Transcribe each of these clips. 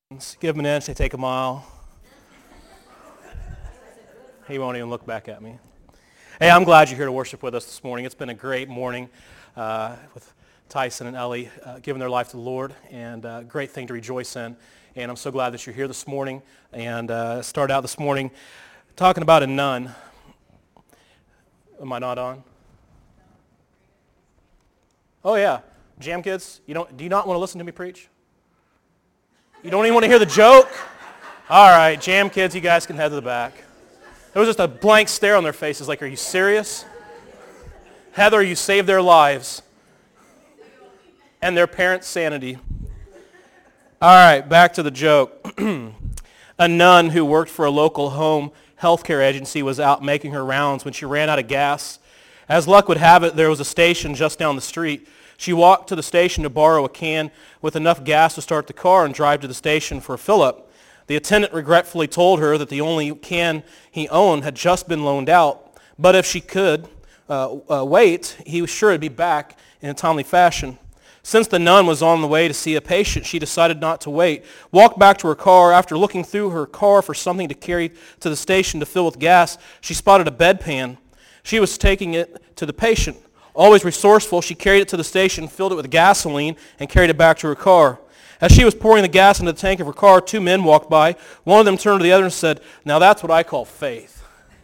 Give him an inch, they take a mile. He won't even look back at me. Hey, I'm glad you're here to worship with us this morning. It's been a great morning with Tyson and Ellie giving their life to the Lord, and a great thing to rejoice in. And I'm so glad that you're here this morning. And start out this morning talking about a nun. Am I not on? Oh yeah, Jam Kids. Do you not want to listen to me preach? You don't even want to hear the joke? All right, Jam Kids, you guys can head to the back. There was just a blank stare on their faces like, are you serious? Heather, you saved their lives and their parents' sanity. All right, back to the joke. A nun who worked for a local home healthcare agency was out making her rounds when she ran out of gas. As luck would have it, there was a station just down the street. She walked to the station to borrow a can with enough gas to start the car and drive to the station for a fill-up. The attendant regretfully told her that the only can he owned had just been loaned out, but if she could wait, he was sure to be back in a timely fashion. Since the nun was on the way to see a patient, she decided not to wait. Walked back to her car. After looking through her car for something to carry to the station to fill with gas, she spotted a bedpan. She was taking it to the patient. Always resourceful, she carried it to the station, filled it with gasoline, and carried it back to her car. As she was pouring the gas into the tank of her car, two men walked by. One of them turned to the other and said, "Now that's what I call faith."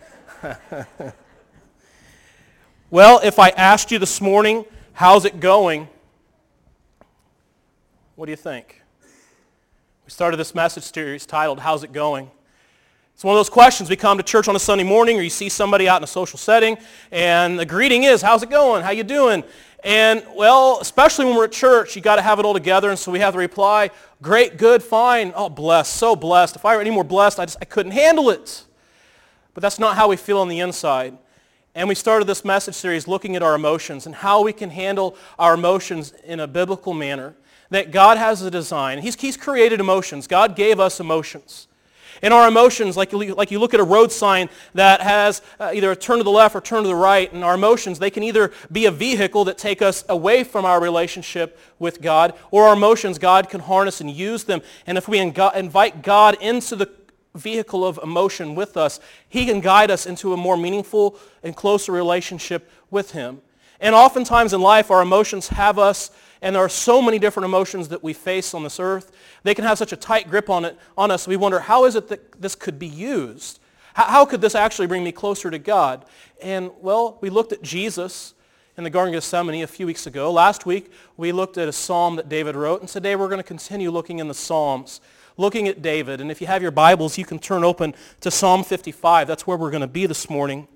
Well, if I asked you this morning, how's it going? What do you think? We started this message series titled, How's It Going? It's one of those questions. We come to church on a Sunday morning or you see somebody out in a social setting and the greeting is, how's it going? How you doing? And, well, especially when we're at church, you got to have it all together, and so we have the reply, great, good, fine, oh, blessed, so blessed. If I were any more blessed, I couldn't handle it. But that's not how we feel on the inside. And we started this message series looking at our emotions and how we can handle our emotions in a biblical manner, that God has a design. He's created emotions. God gave us emotions. And our emotions, like you look at a road sign that has either a turn to the left or turn to the right, and our emotions, they can either be a vehicle that take us away from our relationship with God, or our emotions, God can harness and use them. And if we invite God into the vehicle of emotion with us, He can guide us into a more meaningful and closer relationship with Him. And oftentimes in life, our emotions have us, and there are so many different emotions that we face on this earth. They can have such a tight grip on us. We wonder, how is it that this could be used? How could this actually bring me closer to God? And, well, we looked at Jesus in the Garden of Gethsemane a few weeks ago. Last week, we looked at a psalm that David wrote, and today we're going to continue looking in the Psalms, looking at David. And if you have your Bibles, you can turn open to Psalm 55. That's where we're going to be this morning.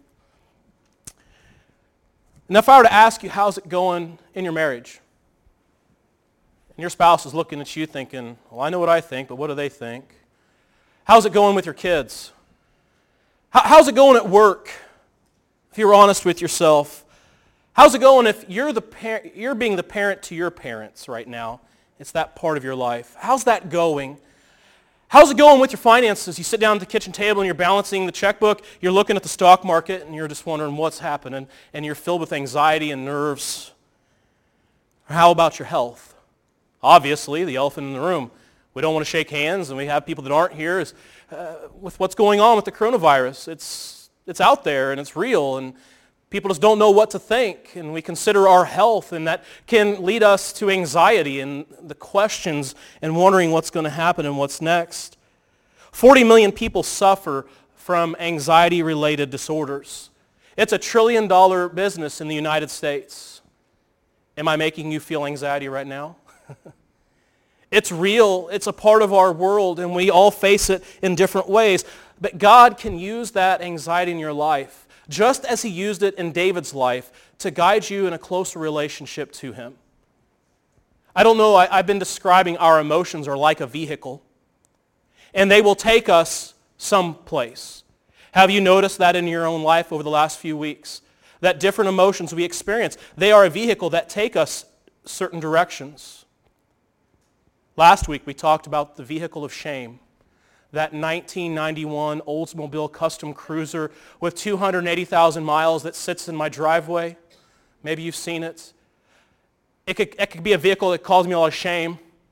And if I were to ask you, how's it going in your marriage? And your spouse is looking at you thinking, well, I know what I think, but what do they think? How's it going with your kids? How's it going at work? If you're honest with yourself. How's it going if you're being the parent to your parents right now? It's that part of your life. How's that going? How's it going with your finances? You sit down at the kitchen table and you're balancing the checkbook, you're looking at the stock market, and you're just wondering what's happening, and you're filled with anxiety and nerves. How about your health? Obviously, the elephant in the room. We don't want to shake hands, and we have people that aren't here with what's going on with the coronavirus. It's out there, and it's real, and people just don't know what to think, and we consider our health, and that can lead us to anxiety and the questions and wondering what's going to happen and what's next. 40 million people suffer from anxiety-related disorders. It's $1 trillion business in the United States. Am I making you feel anxiety right now? It's real. It's a part of our world, and we all face it in different ways. But God can use that anxiety in your life, just as He used it in David's life, to guide you in a closer relationship to Him. I don't know, I've been describing our emotions are like a vehicle, and they will take us someplace. Have you noticed that in your own life over the last few weeks? That different emotions we experience, they are a vehicle that take us certain directions. Last week we talked about the vehicle of shame, that 1991 Oldsmobile Custom Cruiser with 280,000 miles that sits in my driveway. Maybe you've seen it. It could be a vehicle that caused me a lot of shame.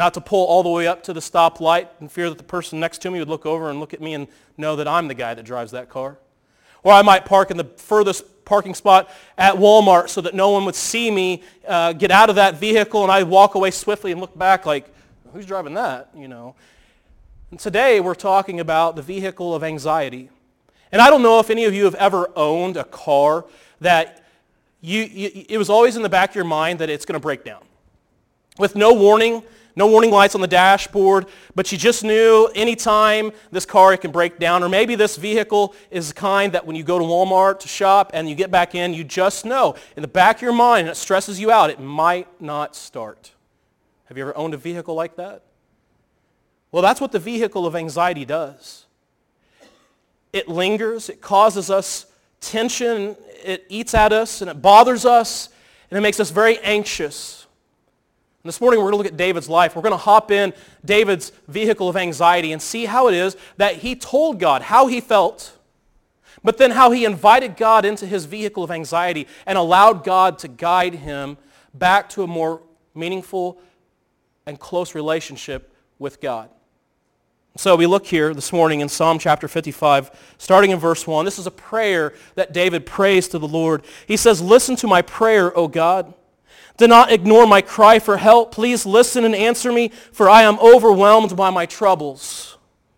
Not to pull all the way up to the stoplight in fear that the person next to me would look over and look at me and know that I'm the guy that drives that car. Or I might park in the furthest parking spot at Walmart so that no one would see me get out of that vehicle, and I'd walk away swiftly and look back like, who's driving that? And today we're talking about the vehicle of anxiety. And I don't know if any of you have ever owned a car that it was always in the back of your mind that it's going to break down. With no warning lights on the dashboard, but you just knew anytime this car it can break down. Or maybe this vehicle is the kind that when you go to Walmart to shop and you get back in, you just know in the back of your mind, and it stresses you out, it might not start. Have you ever owned a vehicle like that? Well, that's what the vehicle of anxiety does. It lingers, it causes us tension, it eats at us, and it bothers us, and it makes us very anxious. And this morning we're going to look at David's life. We're going to hop in David's vehicle of anxiety and see how it is that he told God how he felt, but then how he invited God into his vehicle of anxiety and allowed God to guide him back to a more meaningful and close relationship with God. So we look here this morning in Psalm chapter 55, starting in verse 1. This is a prayer that David prays to the Lord. He says, "Listen to my prayer, O God. Do not ignore my cry for help. Please listen and answer me, for I am overwhelmed by my troubles."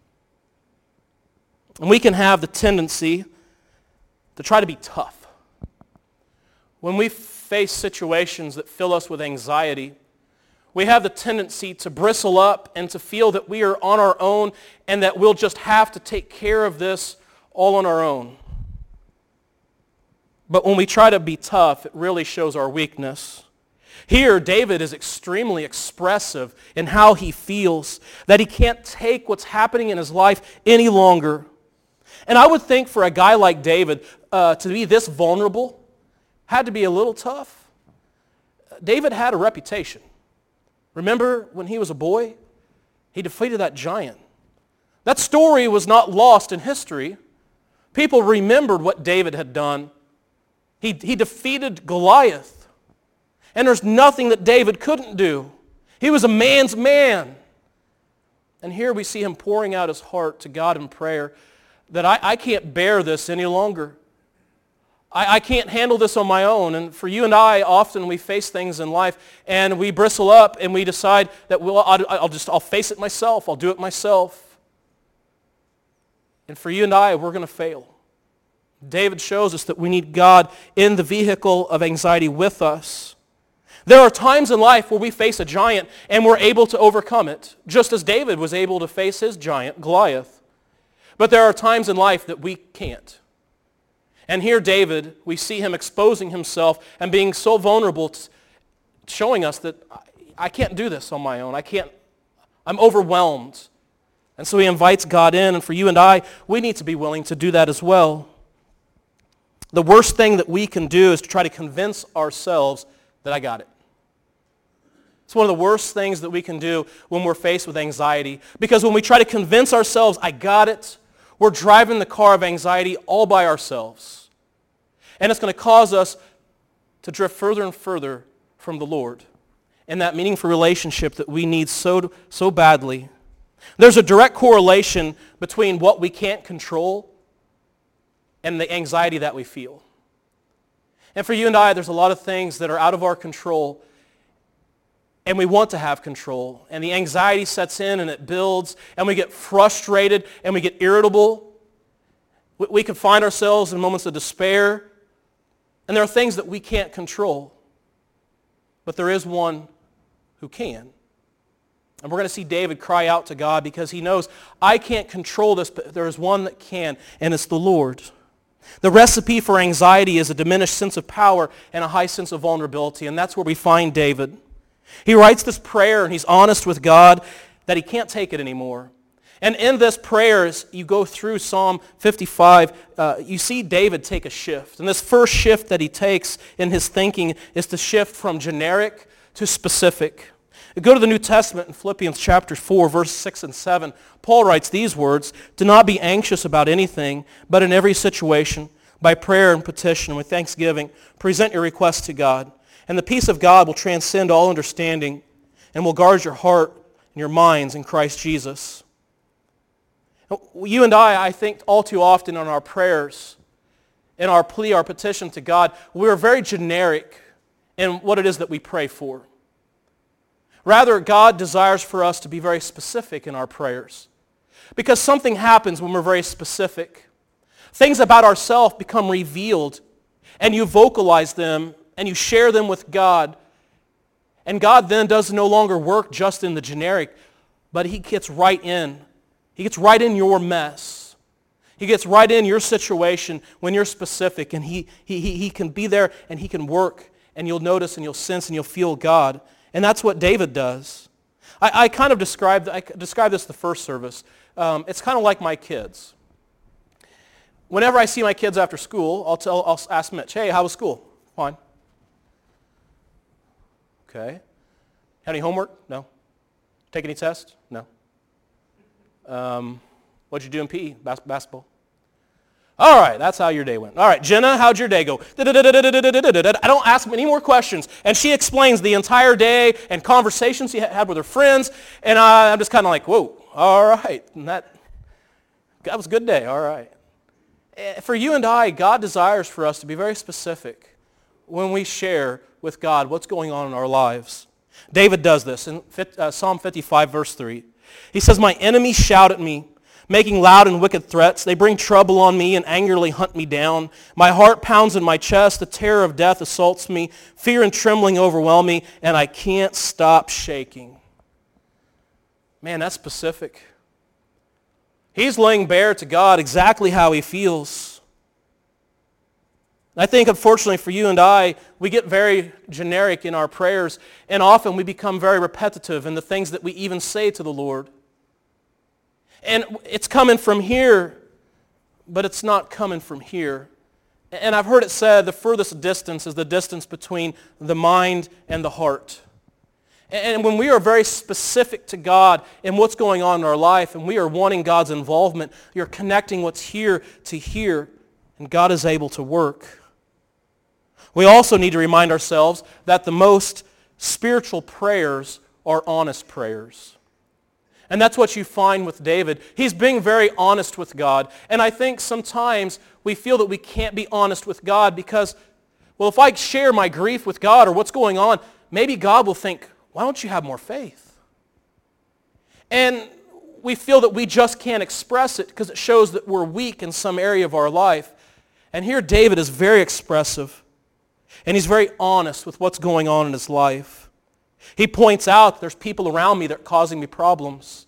And we can have the tendency to try to be tough. When we face situations that fill us with anxiety, we have the tendency to bristle up and to feel that we are on our own and that we'll just have to take care of this all on our own. But when we try to be tough, it really shows our weakness. Here, David is extremely expressive in how he feels, that he can't take what's happening in his life any longer. And I would think for a guy like David to be this vulnerable had to be a little tough. David had a reputation. Remember when he was a boy? He defeated that giant. That story was not lost in history. People remembered what David had done. He defeated Goliath. And there's nothing that David couldn't do. He was a man's man. And here we see him pouring out his heart to God in prayer that I can't bear this any longer. I can't handle this on my own. And for you and I, often we face things in life and we bristle up and we decide that I'll face it myself. I'll do it myself. And for you and I, we're going to fail. David shows us that we need God in the vehicle of anxiety with us. There are times in life where we face a giant and we're able to overcome it, just as David was able to face his giant, Goliath. But there are times in life that we can't. And here David, we see him exposing himself and being so vulnerable, showing us that I can't do this on my own. I'm overwhelmed. And so he invites God in, and for you and I, we need to be willing to do that as well. The worst thing that we can do is to try to convince ourselves that I got it. It's one of the worst things that we can do when we're faced with anxiety. Because when we try to convince ourselves, I got it, we're driving the car of anxiety all by ourselves. And it's going to cause us to drift further and further from the Lord and that meaningful relationship that we need so badly. There's a direct correlation between what we can't control and the anxiety that we feel. And for you and I, there's a lot of things that are out of our control, and we want to have control. And the anxiety sets in and it builds, and we get frustrated and we get irritable. We can find ourselves in moments of despair, and there are things that we can't control. But there is one who can. And we're going to see David cry out to God because he knows, I can't control this, but there is one that can, and it's the Lord. The recipe for anxiety is a diminished sense of power and a high sense of vulnerability, and that's where we find David. He writes this prayer, and he's honest with God that he can't take it anymore. And in this prayer, as you go through Psalm 55, you see David take a shift. And this first shift that he takes in his thinking is to shift from generic to specific. Go to the New Testament in Philippians chapter 4, verses 6 and 7. Paul writes these words, "Do not be anxious about anything, but in every situation, by prayer and petition, with thanksgiving, present your requests to God. And the peace of God will transcend all understanding and will guard your heart and your minds in Christ Jesus. You and I think all too often in our prayers, in our plea, our petition to God, we're very generic in what it is that we pray for. Rather, God desires for us to be very specific in our prayers. Because something happens when we're very specific. Things about ourselves become revealed, and you vocalize them, and you share them with God. And God then does no longer work just in the generic, but He gets right in. He gets right in your mess. He gets right in your situation when you're specific, and He can be there, and He can work, and you'll notice, and you'll sense, and you'll feel God. And that's what David does. I kind of described this the first service. It's kind of like my kids. Whenever I see my kids after school, I'll ask Mitch, hey, how was school? Fine. Okay. Have any homework? No. Take any tests? No. What'd you do in PE? Basketball. All right, that's how your day went. All right, Jenna, how'd your day go? I don't ask any more questions. And she explains the entire day and conversations she had with her friends. And I'm just kind of like, whoa, all right. And that was a good day, all right. For you and I, God desires for us to be very specific when we share with God what's going on in our lives. David does this in Psalm 55, verse 3. He says, my enemies shout at me, making loud and wicked threats. They bring trouble on me and angrily hunt me down. My heart pounds in my chest. The terror of death assaults me. Fear and trembling overwhelm me, and I can't stop shaking. Man, that's specific. He's laying bare to God exactly how he feels. I think, unfortunately for you and I, we get very generic in our prayers, and often we become very repetitive in the things that we even say to the Lord. And it's coming from here, but it's not coming from here. And I've heard it said the furthest distance is the distance between the mind and the heart. And when we are very specific to God and what's going on in our life, and we are wanting God's involvement, you're connecting what's here to here, and God is able to work. We also need to remind ourselves that the most spiritual prayers are honest prayers. And that's what you find with David. He's being very honest with God. And I think sometimes we feel that we can't be honest with God because, well, if I share my grief with God or what's going on, maybe God will think, why don't you have more faith? And we feel that we just can't express it because it shows that we're weak in some area of our life. And here David is very expressive. And he's very honest with what's going on in his life. He points out there's people around me that are causing me problems.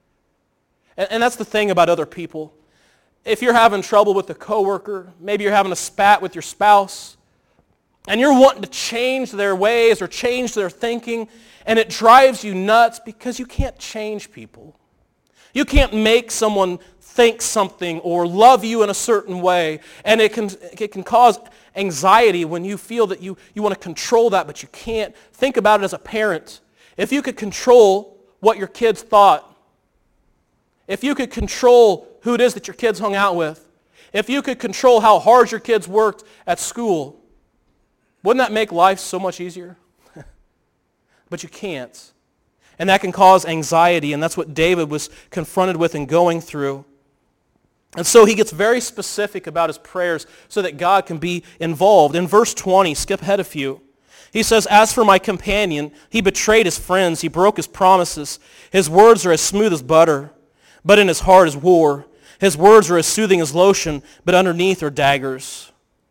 And that's the thing about other people. If you're having trouble with a coworker, maybe you're having a spat with your spouse, and you're wanting to change their ways or change their thinking, and it drives you nuts because you can't change people. You can't make someone think something or love you in a certain way, and it can cause anxiety when you feel that you want to control that, but you can't. Think about it as a parent. If you could control what your kids thought, if you could control who it is that your kids hung out with, if you could control how hard your kids worked at school, wouldn't that make life so much easier? But you can't. And that can cause anxiety, and that's what David was confronted with and going through. And so he gets very specific about his prayers so that God can be involved. In verse 20, skip ahead a few, he says, as for my companion, he betrayed his friends, he broke his promises. His words are as smooth as butter, but in his heart is war. His words are as soothing as lotion, but underneath are daggers.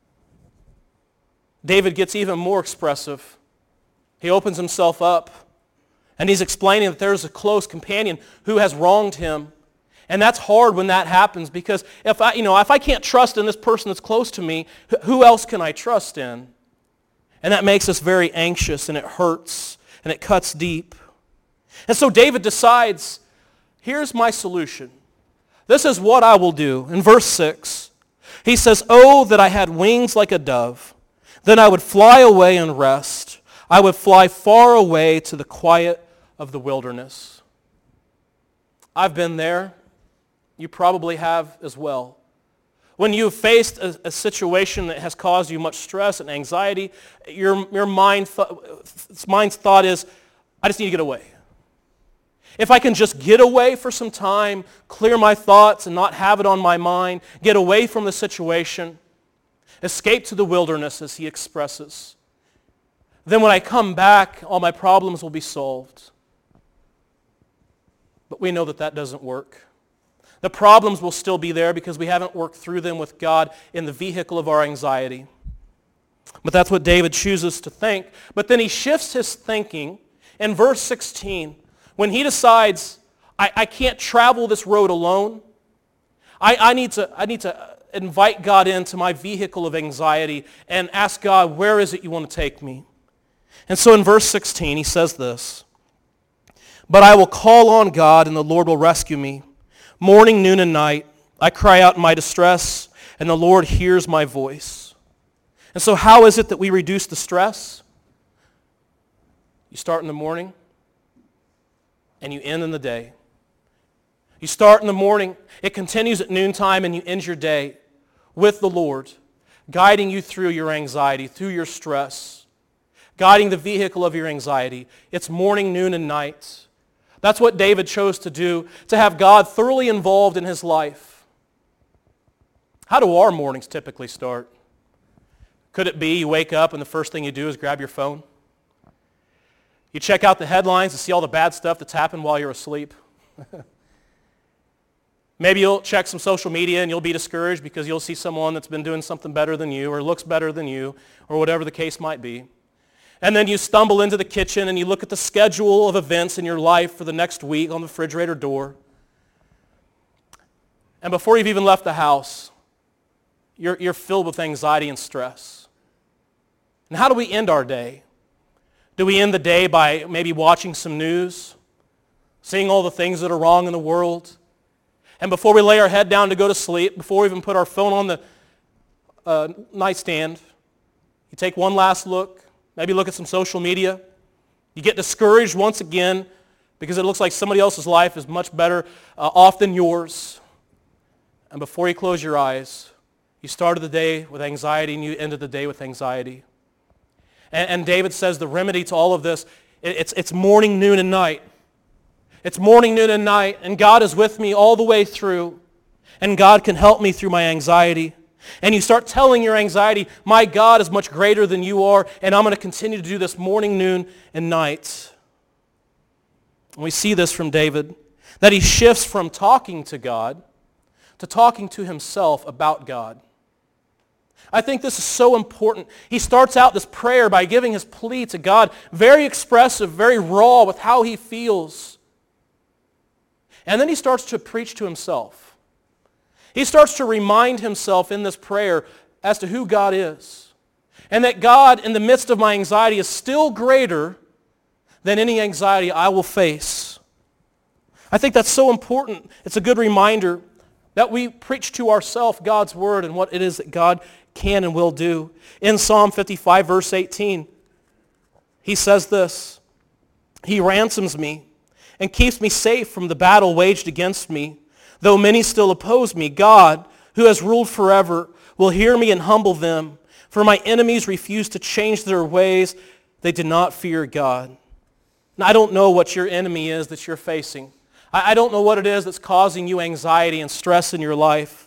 David gets even more expressive. He opens himself up, and he's explaining that there's a close companion who has wronged him. And that's hard when that happens because if I can't trust in this person that's close to me, who else can I trust in? And that makes us very anxious, and it hurts, and it cuts deep. And so David decides, here's my solution. This is what I will do. In verse 6, he says, oh, that I had wings like a dove. Then I would fly away and rest. I would fly far away to the quiet of the wilderness. I've been there. You probably have as well. When you've faced a situation that has caused you much stress and anxiety, your mind's thought is, I just need to get away. If I can just get away for some time, clear my thoughts and not have it on my mind, get away from the situation, escape to the wilderness, as he expresses, then when I come back, all my problems will be solved. But we know that that doesn't work. The problems will still be there because we haven't worked through them with God in the vehicle of our anxiety. But that's what David chooses to think. But then he shifts his thinking in verse 16 when he decides, I can't travel this road alone. I need to invite God into my vehicle of anxiety and ask God, where is it you want to take me? And so in verse 16 he says this, "But I will call on God and the Lord will rescue me. Morning, noon, and night, I cry out in my distress, and the Lord hears my voice." And so how is it that we reduce the stress? You start in the morning, and you end in the day. You start in the morning, it continues at noontime, and you end your day with the Lord, guiding you through your anxiety, through your stress, guiding the vehicle of your anxiety. It's morning, noon, and night. That's what David chose to do, to have God thoroughly involved in his life. How do our mornings typically start? Could it be you wake up and the first thing you do is grab your phone? You check out the headlines to see all the bad stuff that's happened while you're asleep? Maybe you'll check some social media and you'll be discouraged because you'll see someone that's been doing something better than you or looks better than you or whatever the case might be. And then you stumble into the kitchen and you look at the schedule of events in your life for the next week on the refrigerator door. And before you've even left the house, you're filled with anxiety and stress. And how do we end our day? Do we end the day by maybe watching some news, seeing all the things that are wrong in the world? And before we lay our head down to go to sleep, before we even put our phone on the nightstand, you take one last look, maybe look at some social media. You get discouraged once again because it looks like somebody else's life is much better off than yours. And before you close your eyes, you started the day with anxiety and you ended the day with anxiety. And David says the remedy to all of this, it's morning, noon, and night. It's morning, noon, and night, and God is with me all the way through, and God can help me through my anxiety. And you start telling your anxiety, my God is much greater than you are, and I'm going to continue to do this morning, noon, and night. And we see this from David, that he shifts from talking to God to talking to himself about God. I think this is so important. He starts out this prayer by giving his plea to God, very expressive, very raw with how he feels. And then he starts to preach to himself. He starts to remind himself in this prayer as to who God is. And that God, in the midst of my anxiety, is still greater than any anxiety I will face. I think that's so important. It's a good reminder that we preach to ourselves God's word and what it is that God can and will do. In Psalm 55, verse 18, he says this, "He ransoms me and keeps me safe from the battle waged against me. Though many still oppose me, God, who has ruled forever, will hear me and humble them. For my enemies refuse to change their ways. They did not fear God." Now, I don't know what your enemy is that you're facing. I don't know what it is that's causing you anxiety and stress in your life.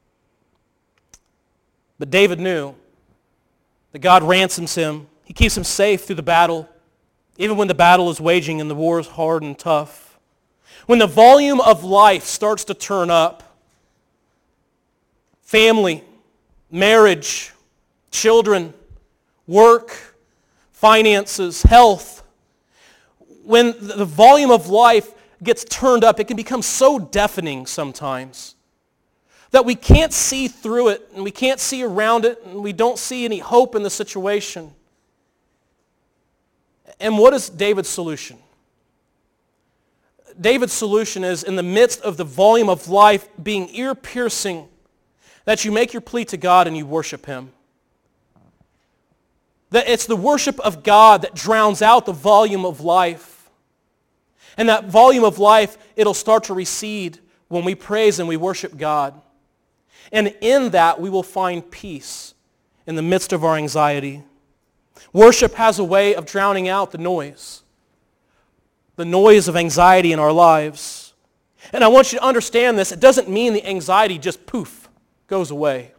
But David knew that God ransoms him. He keeps him safe through the battle, even when the battle is waging and the war is hard and tough. When the volume of life starts to turn up, family, marriage, children, work, finances, health, when the volume of life gets turned up, it can become so deafening sometimes that we can't see through it and we can't see around it and we don't see any hope in the situation. And what is David's solution? David's solution is, in the midst of the volume of life being ear-piercing, that you make your plea to God and you worship him. That it's the worship of God that drowns out the volume of life. And that volume of life, it'll start to recede when we praise and we worship God. And in that, we will find peace in the midst of our anxiety. Worship has a way of drowning out the noise the noise of anxiety in our lives. And I want you to understand this. It doesn't mean the anxiety just poof, goes away.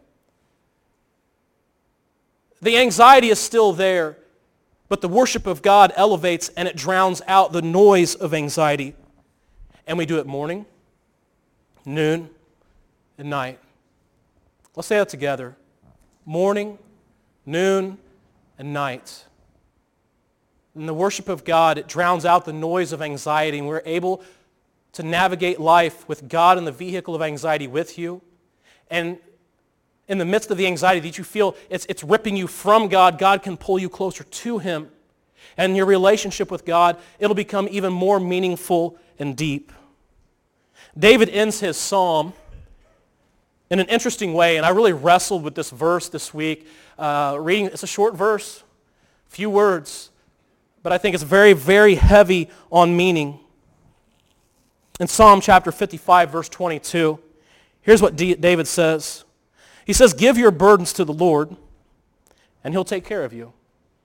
The anxiety is still there, but the worship of God elevates and it drowns out the noise of anxiety. And we do it morning, noon, and night. Let's say that together. Morning, noon, and night. In the worship of God, it drowns out the noise of anxiety, and we're able to navigate life with God in the vehicle of anxiety with you. And in the midst of the anxiety that you feel it's ripping you from God, God can pull you closer to Him. And your relationship with God, it'll become even more meaningful and deep. David ends his psalm in an interesting way, and I really wrestled with this verse this week. Reading, it's a short verse, few words, but I think it's very, very heavy on meaning. In Psalm chapter 55, verse 22, here's what David says. He says, "Give your burdens to the Lord, and He'll take care of you."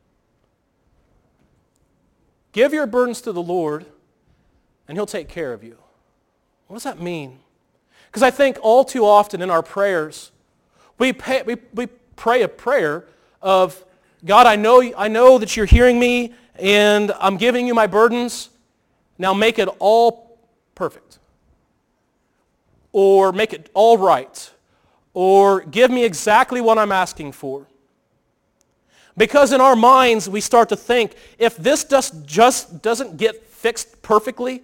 Give your burdens to the Lord, and He'll take care of you. What does that mean? Because I think all too often in our prayers, we pray a prayer of, God, I know that you're hearing me, and I'm giving you my burdens. Now make it all perfect. Or make it all right. Or give me exactly what I'm asking for. Because in our minds, we start to think, if this just doesn't get fixed perfectly,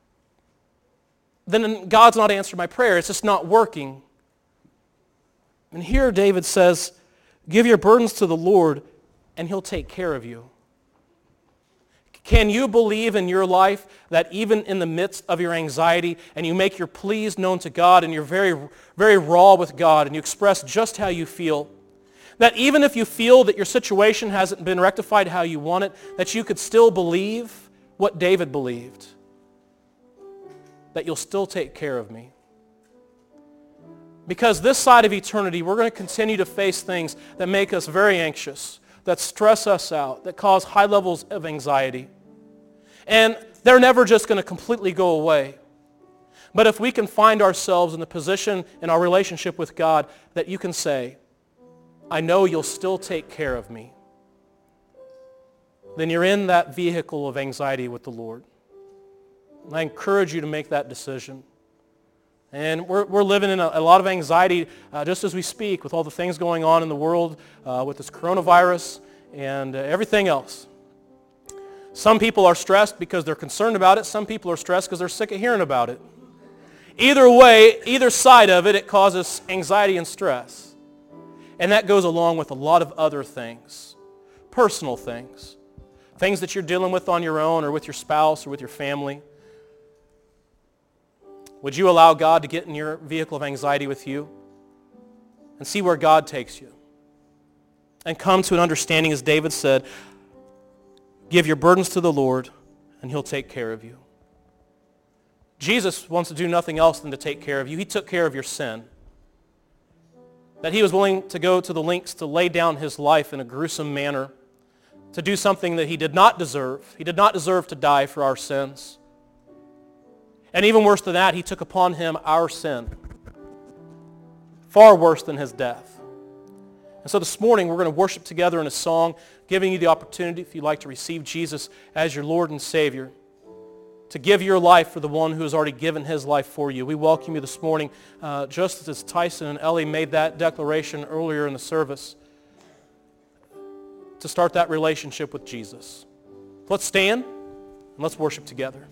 then God's not answering my prayer. It's just not working. And here David says, give your burdens to the Lord, and He'll take care of you. Can you believe in your life that even in the midst of your anxiety, and you make your pleas known to God, and you're very, very raw with God, and you express just how you feel, that even if you feel that your situation hasn't been rectified how you want it, that you could still believe what David believed? That you'll still take care of me. Because this side of eternity, we're going to continue to face things that make us very anxious, that stress us out, that cause high levels of anxiety. And they're never just going to completely go away. But if we can find ourselves in the position in our relationship with God that you can say, I know you'll still take care of me, then you're in that vehicle of anxiety with the Lord. And I encourage you to make that decision. And we're living in a lot of anxiety just as we speak, with all the things going on in the world with this coronavirus and everything else. Some people are stressed because they're concerned about it. Some people are stressed because they're sick of hearing about it. Either way, either side of it, it causes anxiety and stress. And that goes along with a lot of other things, personal things, things that you're dealing with on your own or with your spouse or with your family. Would you allow God to get in your vehicle of anxiety with you and see where God takes you? And come to an understanding, as David said, give your burdens to the Lord and He'll take care of you. Jesus wants to do nothing else than to take care of you. He took care of your sin. That He was willing to go to the lengths to lay down His life in a gruesome manner, to do something that He did not deserve. He did not deserve to die for our sins. And even worse than that, He took upon Him our sin. Far worse than His death. And so this morning we're going to worship together in a song, giving you the opportunity, if you'd like to receive Jesus as your Lord and Savior, to give your life for the one who has already given His life for you. We welcome you this morning, just as Tyson and Ellie made that declaration earlier in the service, to start that relationship with Jesus. Let's stand and let's worship together.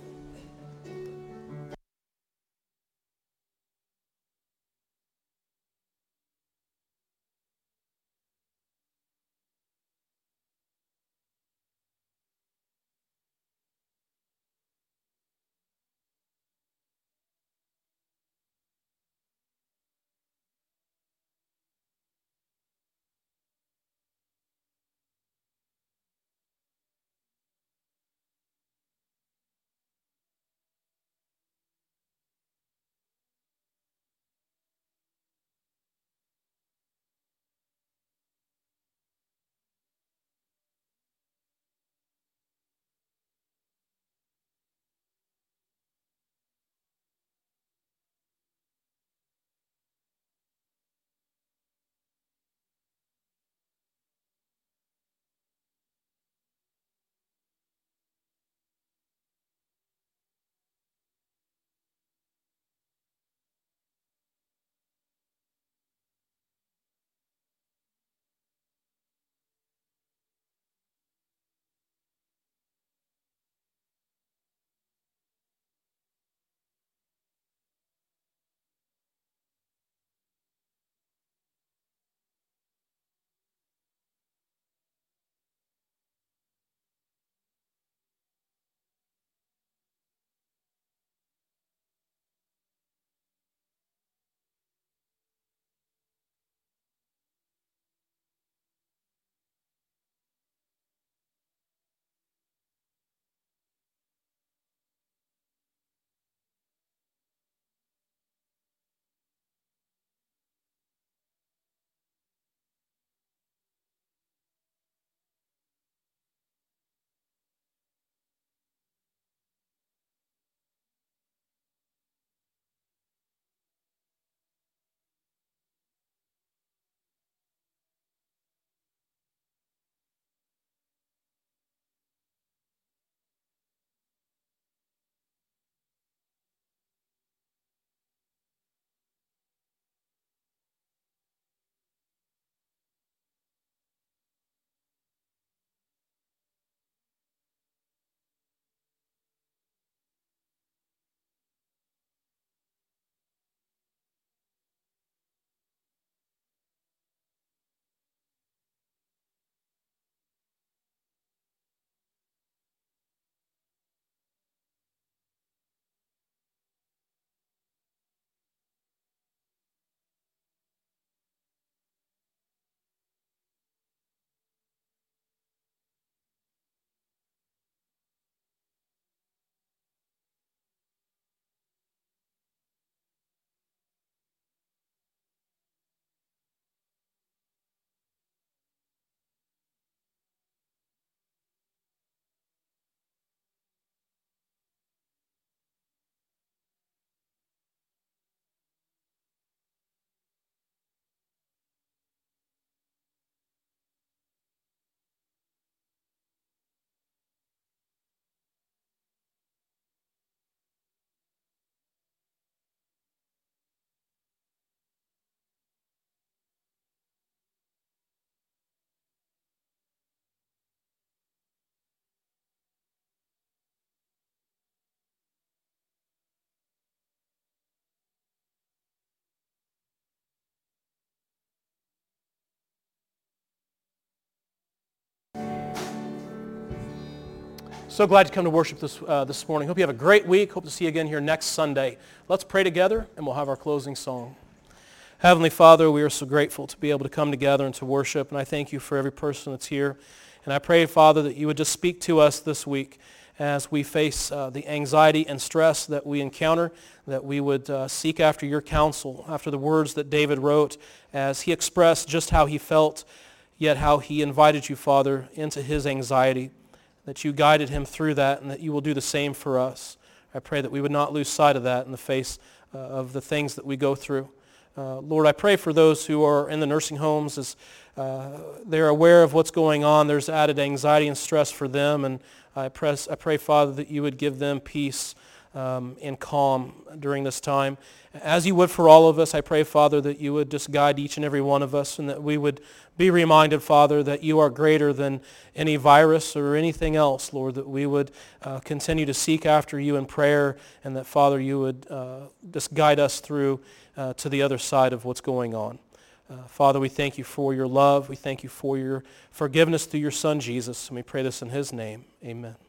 So glad you come to worship this morning. Hope you have a great week. Hope to see you again here next Sunday. Let's pray together, and we'll have our closing song. Heavenly Father, we are so grateful to be able to come together and to worship, and I thank you for every person that's here. And I pray, Father, that you would just speak to us this week as we face the anxiety and stress that we encounter, that we would seek after your counsel, after the words that David wrote as he expressed just how he felt, yet how he invited you, Father, into his anxiety, that you guided him through that, and that you will do the same for us. I pray that we would not lose sight of that in the face of the things that we go through. Lord, I pray for those who are in the nursing homes as they're aware of what's going on. There's added anxiety and stress for them, and I pray, Father, that you would give them peace and calm during this time. As you would for all of us, I pray, Father, that you would just guide each and every one of us, and that we would be reminded, Father, that you are greater than any virus or anything else, Lord, that we would continue to seek after you in prayer, and that, Father, you would just guide us through to the other side of what's going on. Father, we thank you for your love. We thank you for your forgiveness through your Son, Jesus, and we pray this in his name. Amen.